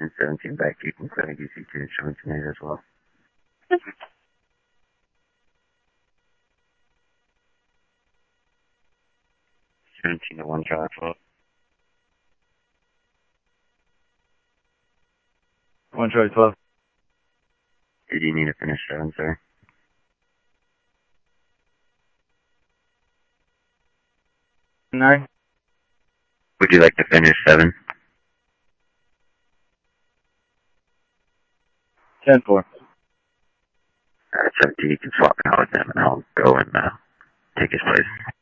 17 back, you can clear DC2 and showing tonight as well. 17 to 1 Charlie 12. 1 Charlie 12. Did you need to finish 7, sir? 9. Would you like to finish 7? 10-4. Alright, 17, you can swap out with him and I'll go and take his place.